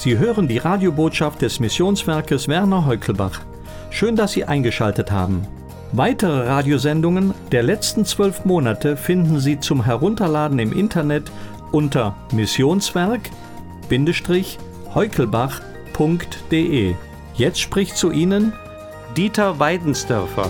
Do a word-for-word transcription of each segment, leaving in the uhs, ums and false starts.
Sie hören die Radiobotschaft des Missionswerkes Werner Heukelbach. Schön, dass Sie eingeschaltet haben. Weitere Radiosendungen der letzten zwölf Monate finden Sie zum Herunterladen im Internet unter missionswerk-heukelbach punkt de. Jetzt spricht zu Ihnen Dieter Weidensdörfer.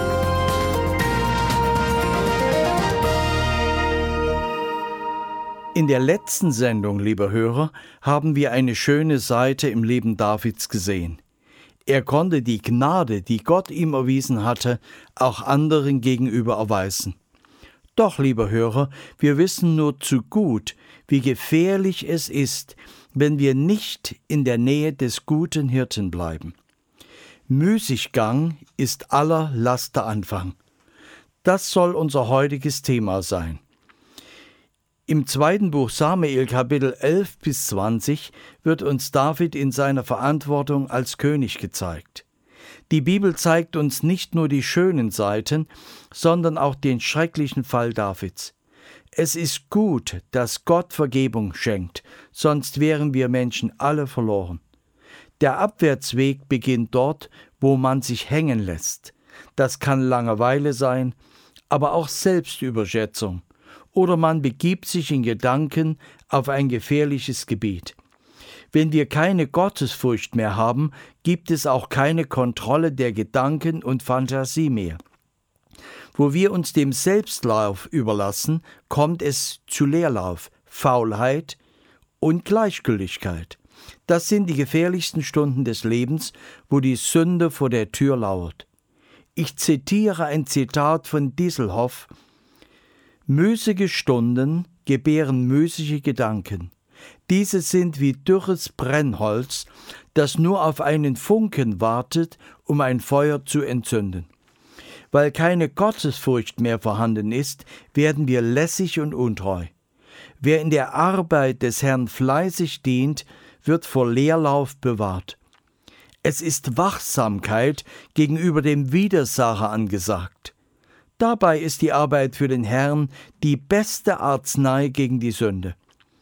In der letzten Sendung, lieber Hörer, haben wir eine schöne Seite im Leben Davids gesehen. Er konnte die Gnade, die Gott ihm erwiesen hatte, auch anderen gegenüber erweisen. Doch, lieber Hörer, wir wissen nur zu gut, wie gefährlich es ist, wenn wir nicht in der Nähe des guten Hirten bleiben. Müßiggang ist aller Laster Anfang. Das soll unser heutiges Thema sein. Im zweiten Buch Samuel, Kapitel elf bis zwanzig, wird uns David in seiner Verantwortung als König gezeigt. Die Bibel zeigt uns nicht nur die schönen Seiten, sondern auch den schrecklichen Fall Davids. Es ist gut, dass Gott Vergebung schenkt, sonst wären wir Menschen alle verloren. Der Abwärtsweg beginnt dort, wo man sich hängen lässt. Das kann Langeweile sein, aber auch Selbstüberschätzung. Oder man begibt sich in Gedanken auf ein gefährliches Gebiet. Wenn wir keine Gottesfurcht mehr haben, gibt es auch keine Kontrolle der Gedanken und Fantasie mehr. Wo wir uns dem Selbstlauf überlassen, kommt es zu Leerlauf, Faulheit und Gleichgültigkeit. Das sind die gefährlichsten Stunden des Lebens, wo die Sünde vor der Tür lauert. Ich zitiere ein Zitat von Dieselhoff: Müßige Stunden gebären müßige Gedanken. Diese sind wie dürres Brennholz, das nur auf einen Funken wartet, um ein Feuer zu entzünden. Weil keine Gottesfurcht mehr vorhanden ist, werden wir lässig und untreu. Wer in der Arbeit des Herrn fleißig dient, wird vor Leerlauf bewahrt. Es ist Wachsamkeit gegenüber dem Widersacher angesagt. Dabei ist die Arbeit für den Herrn die beste Arznei gegen die Sünde.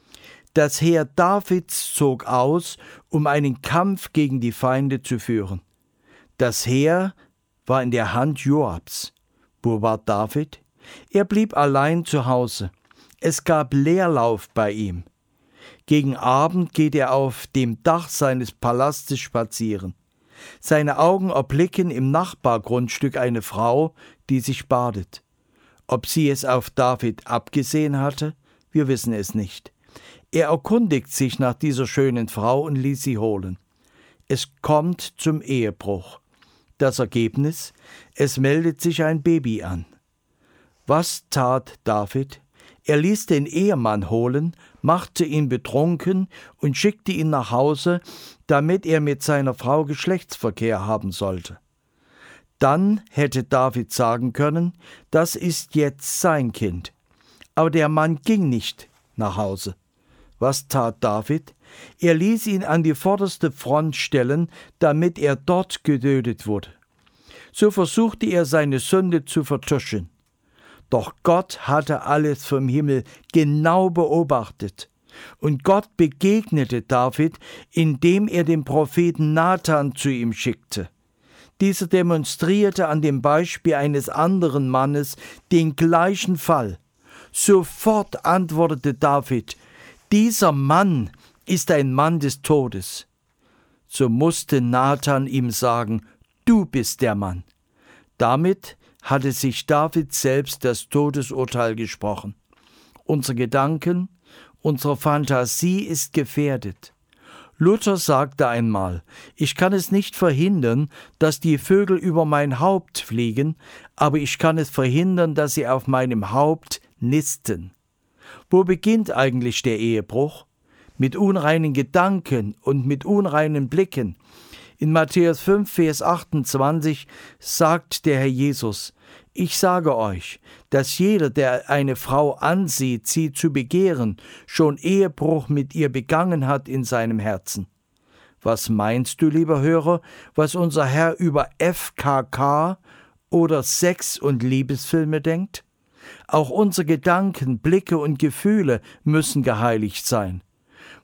Das Heer Davids zog aus, um einen Kampf gegen die Feinde zu führen. Das Heer war in der Hand Joabs. Wo war David? Er blieb allein zu Hause. Es gab Leerlauf bei ihm. Gegen Abend geht er auf dem Dach seines Palastes spazieren. Seine Augen erblicken im Nachbargrundstück eine Frau, die sich badet. Ob sie es auf David abgesehen hatte, wir wissen es nicht. Er erkundigt sich nach dieser schönen Frau und ließ sie holen. Es kommt zum Ehebruch. Das Ergebnis: Es meldet sich ein Baby an. Was tat David? Er ließ den Ehemann holen, machte ihn betrunken und schickte ihn nach Hause, damit er mit seiner Frau Geschlechtsverkehr haben sollte. Dann hätte David sagen können, das ist jetzt sein Kind. Aber der Mann ging nicht nach Hause. Was tat David? Er ließ ihn an die vorderste Front stellen, damit er dort getötet wurde. So versuchte er, seine Sünde zu vertuschen. Doch Gott hatte alles vom Himmel genau beobachtet. Und Gott begegnete David, indem er den Propheten Nathan zu ihm schickte. Dieser demonstrierte an dem Beispiel eines anderen Mannes den gleichen Fall. Sofort antwortete David: Dieser Mann ist ein Mann des Todes. So musste Nathan ihm sagen: Du bist der Mann. Damit hatte sich David selbst das Todesurteil gesprochen. Unsere Gedanken, unsere Fantasie ist gefährdet. Luther sagte einmal: Ich kann es nicht verhindern, dass die Vögel über mein Haupt fliegen, aber ich kann es verhindern, dass sie auf meinem Haupt nisten. Wo beginnt eigentlich der Ehebruch? Mit unreinen Gedanken und mit unreinen Blicken. In Matthäus fünf, Vers achtundzwanzig sagt der Herr Jesus: Ich sage euch, dass jeder, der eine Frau ansieht, sie zu begehren, schon Ehebruch mit ihr begangen hat in seinem Herzen. Was meinst du, lieber Hörer, was unser Herr über F K K oder Sex- und Liebesfilme denkt? Auch unsere Gedanken, Blicke und Gefühle müssen geheiligt sein.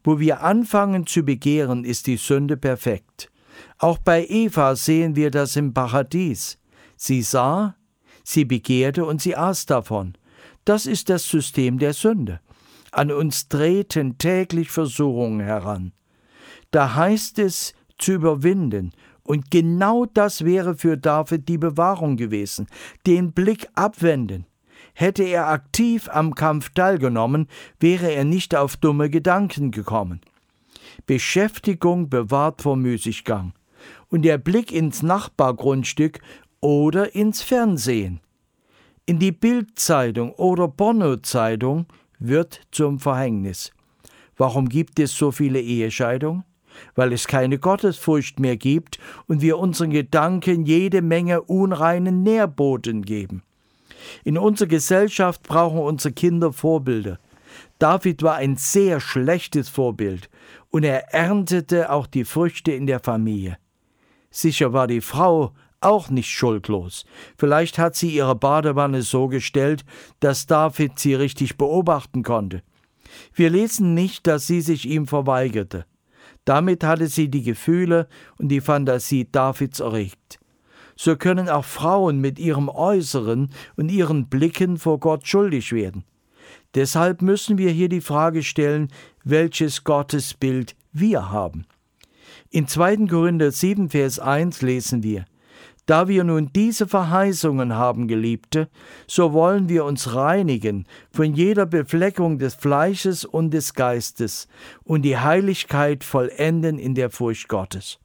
Wo wir anfangen zu begehren, ist die Sünde perfekt. Auch bei Eva sehen wir das im Paradies. Sie sah, sie begehrte und sie aß davon. Das ist das System der Sünde. An uns treten täglich Versuchungen heran. Da heißt es, zu überwinden. Und genau das wäre für David die Bewahrung gewesen. Den Blick abwenden. Hätte er aktiv am Kampf teilgenommen, wäre er nicht auf dumme Gedanken gekommen. Beschäftigung bewahrt vor Müßiggang. Und der Blick ins Nachbargrundstück oder ins Fernsehen, in die Bild-Zeitung oder Porno-Zeitung wird zum Verhängnis. Warum gibt es so viele Ehescheidungen? Weil es keine Gottesfurcht mehr gibt und wir unseren Gedanken jede Menge unreinen Nährboden geben. In unserer Gesellschaft brauchen unsere Kinder Vorbilder. David war ein sehr schlechtes Vorbild und er erntete auch die Früchte in der Familie. Sicher war die Frau auch nicht schuldlos. Vielleicht hat sie ihre Badewanne so gestellt, dass David sie richtig beobachten konnte. Wir lesen nicht, dass sie sich ihm verweigerte. Damit hatte sie die Gefühle und die Fantasie Davids erregt. So können auch Frauen mit ihrem Äußeren und ihren Blicken vor Gott schuldig werden. Deshalb müssen wir hier die Frage stellen, welches Gottesbild wir haben. In zweiten Korinther sieben, Vers eins lesen wir: Da wir nun diese Verheißungen haben, Geliebte, so wollen wir uns reinigen von jeder Befleckung des Fleisches und des Geistes und die Heiligkeit vollenden in der Furcht Gottes.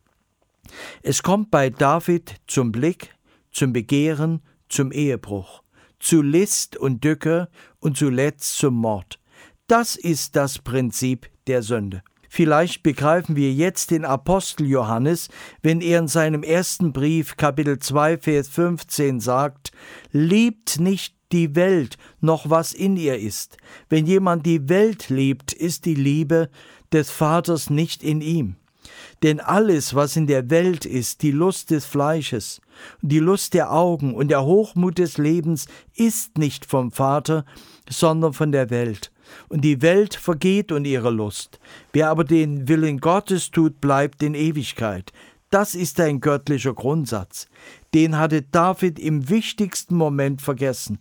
Es kommt bei David zum Blick, zum Begehren, zum Ehebruch, zu List und Dücke und zuletzt zum Mord. Das ist das Prinzip der Sünde. Vielleicht begreifen wir jetzt den Apostel Johannes, wenn er in seinem ersten Brief, Kapitel zwei, Vers fünfzehn sagt: Liebt nicht die Welt, noch was in ihr ist. Wenn jemand die Welt liebt, ist die Liebe des Vaters nicht in ihm. Denn alles, was in der Welt ist, die Lust des Fleisches, die Lust der Augen und der Hochmut des Lebens, ist nicht vom Vater, sondern von der Welt. Und die Welt vergeht und ihre Lust. Wer aber den Willen Gottes tut, bleibt in Ewigkeit. Das ist ein göttlicher Grundsatz. Den hatte David im wichtigsten Moment vergessen.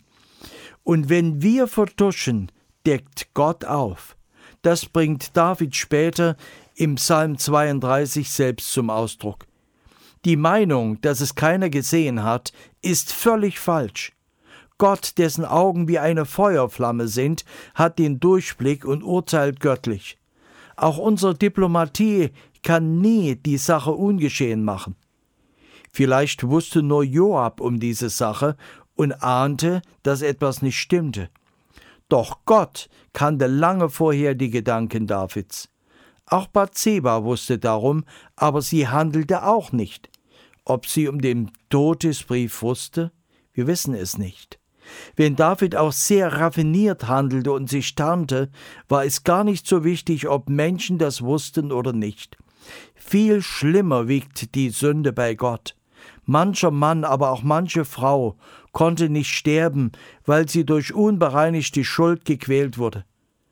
Und wenn wir vertuschen, deckt Gott auf. Das bringt David später im Psalm zweiunddreißig selbst zum Ausdruck. Die Meinung, dass es keiner gesehen hat, ist völlig falsch. Gott, dessen Augen wie eine Feuerflamme sind, hat den Durchblick und urteilt göttlich. Auch unsere Diplomatie kann nie die Sache ungeschehen machen. Vielleicht wusste nur Joab um diese Sache und ahnte, dass etwas nicht stimmte. Doch Gott kannte lange vorher die Gedanken Davids. Auch Bathseba wusste darum, aber sie handelte auch nicht. Ob sie um den Todesbrief wusste? Wir wissen es nicht. Wenn David auch sehr raffiniert handelte und sich tarnte, war es gar nicht so wichtig, ob Menschen das wussten oder nicht. Viel schlimmer wiegt die Sünde bei Gott. Mancher Mann, aber auch manche Frau konnte nicht sterben, weil sie durch unbereinigte Schuld gequält wurde.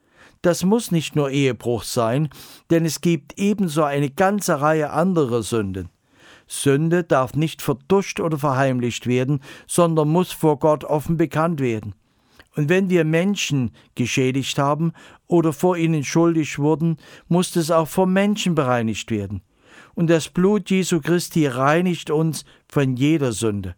Das muss nicht nur Ehebruch sein, denn es gibt ebenso eine ganze Reihe anderer Sünden. Sünde darf nicht vertuscht oder verheimlicht werden, sondern muss vor Gott offen bekannt werden. Und wenn wir Menschen geschädigt haben oder vor ihnen schuldig wurden, muss es auch vor Menschen bereinigt werden. Und das Blut Jesu Christi reinigt uns von jeder Sünde.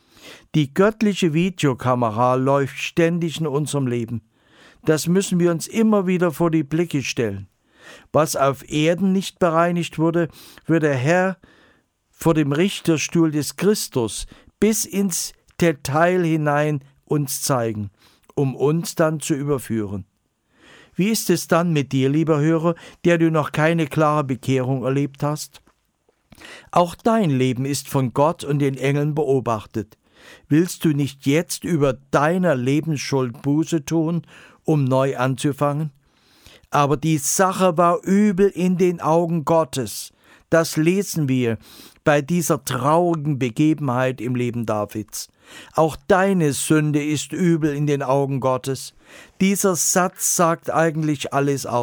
Die göttliche Videokamera läuft ständig in unserem Leben. Das müssen wir uns immer wieder vor die Blicke stellen. Was auf Erden nicht bereinigt wurde, wird der Herr vor dem Richterstuhl des Christus bis ins Detail hinein uns zeigen, um uns dann zu überführen. Wie ist es dann mit dir, lieber Hörer, der du noch keine klare Bekehrung erlebt hast? Auch dein Leben ist von Gott und den Engeln beobachtet. Willst du nicht jetzt über deiner Lebensschuld Buße tun, um neu anzufangen? Aber die Sache war übel in den Augen Gottes. Das lesen wir bei dieser traurigen Begebenheit im Leben Davids. Auch deine Sünde ist übel in den Augen Gottes. Dieser Satz sagt eigentlich alles aus.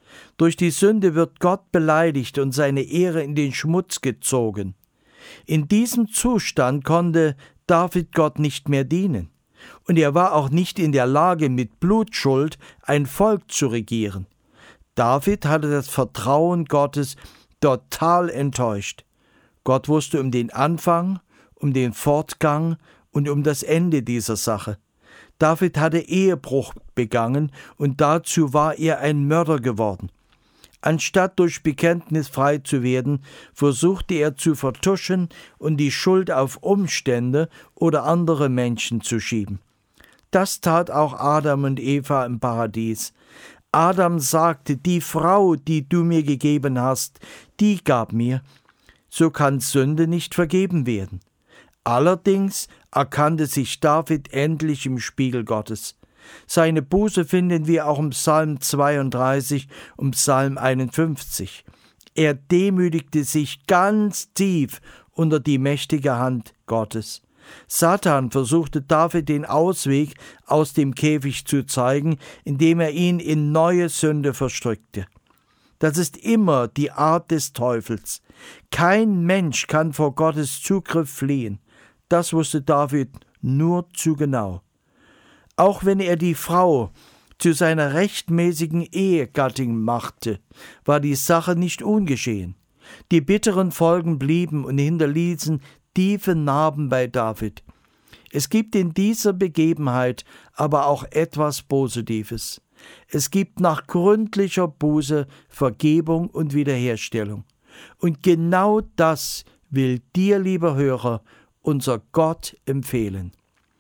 Durch die Sünde wird Gott beleidigt und seine Ehre in den Schmutz gezogen. In diesem Zustand konnte David Gott nicht mehr dienen. Und er war auch nicht in der Lage, mit Blutschuld ein Volk zu regieren. David hatte das Vertrauen Gottes total enttäuscht. Gott wusste um den Anfang, um den Fortgang und um das Ende dieser Sache. David hatte Ehebruch begangen und dazu war er ein Mörder geworden. Anstatt durch Bekenntnis frei zu werden, versuchte er zu vertuschen und die Schuld auf Umstände oder andere Menschen zu schieben. Das tat auch Adam und Eva im Paradies. Adam sagte, die Frau, die du mir gegeben hast, die gab mir. So kann Sünde nicht vergeben werden. Allerdings erkannte sich David endlich im Spiegel Gottes. Seine Buße finden wir auch im Psalm zweiunddreißig und Psalm einundfünfzig. Er demütigte sich ganz tief unter die mächtige Hand Gottes. Satan versuchte David den Ausweg aus dem Käfig zu zeigen, indem er ihn in neue Sünde verstrickte. Das ist immer die Art des Teufels. Kein Mensch kann vor Gottes Zugriff fliehen. Das wusste David nur zu genau. Auch wenn er die Frau zu seiner rechtmäßigen Ehegattin machte, war die Sache nicht ungeschehen. Die bitteren Folgen blieben und hinterließen tiefe Narben bei David. Es gibt in dieser Begebenheit aber auch etwas Positives. Es gibt nach gründlicher Buße Vergebung und Wiederherstellung. Und genau das will dir, lieber Hörer, unser Gott empfehlen.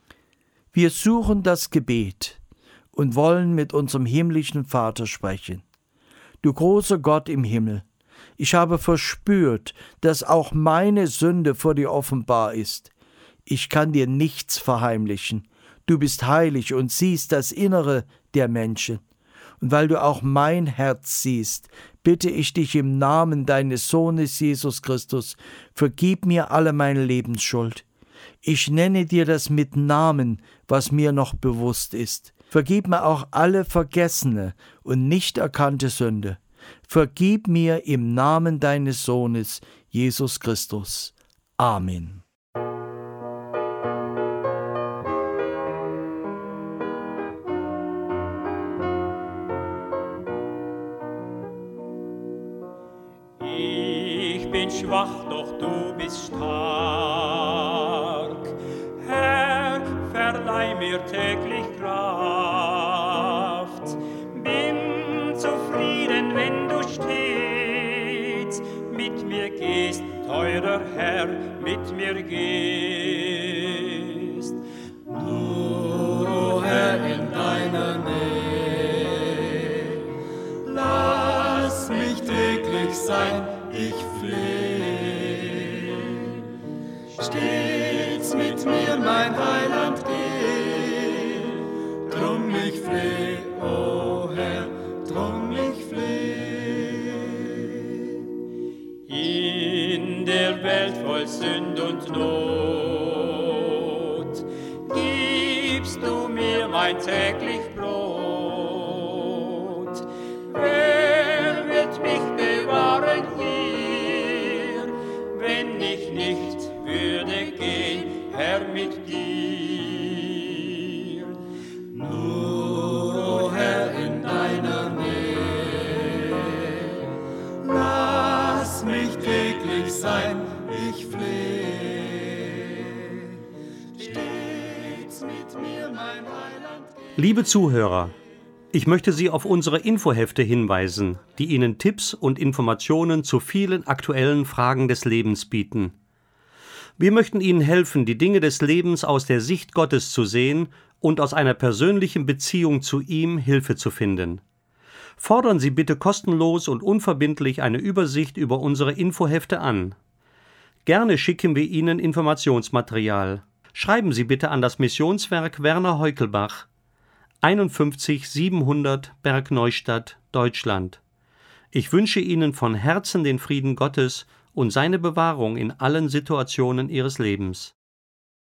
Wir suchen das Gebet und wollen mit unserem himmlischen Vater sprechen. Du großer Gott im Himmel, ich habe verspürt, dass auch meine Sünde vor dir offenbar ist. Ich kann dir nichts verheimlichen. Du bist heilig und siehst das Innere der Menschen. Und weil du auch mein Herz siehst, bitte ich dich im Namen deines Sohnes Jesus Christus, vergib mir alle meine Lebensschuld. Ich nenne dir das mit Namen, was mir noch bewusst ist. Vergib mir auch alle vergessene und nicht erkannte Sünde. Vergib mir im Namen deines Sohnes, Jesus Christus. Amen. Ich bin schwach, doch du bist stark. Herr, verleih mir täglich Kraft. Bin zufrieden, wenn du stets mit mir gehst, teurer Herr, mit mir gehst. Nur, o Herr, in deiner Nähe, lass mich täglich sein, ich flehe. Stets mit mir, mein Heiland, geh, drum ich flehe, o Herr, drum ich flehe. In der Welt voll Sünd und Not gibst du mir mein täglich Brot. Wer wird mich bewahren hier, wenn ich nicht würde gehen, Herr, mit dir? Nur, o Herr, in deiner Nähe, lass mich täglich sein, ich flehe. Stets mit mir, mein Heiland. Liebe Zuhörer, ich möchte Sie auf unsere Infohefte hinweisen, die Ihnen Tipps und Informationen zu vielen aktuellen Fragen des Lebens bieten. Wir möchten Ihnen helfen, die Dinge des Lebens aus der Sicht Gottes zu sehen und aus einer persönlichen Beziehung zu ihm Hilfe zu finden. Fordern Sie bitte kostenlos und unverbindlich eine Übersicht über unsere Infohefte an. Gerne schicken wir Ihnen Informationsmaterial. Schreiben Sie bitte an das Missionswerk Werner Heukelbach, einundfünfzig siebenhundert Bergneustadt, Deutschland. Ich wünsche Ihnen von Herzen den Frieden Gottes und seine Bewahrung in allen Situationen Ihres Lebens.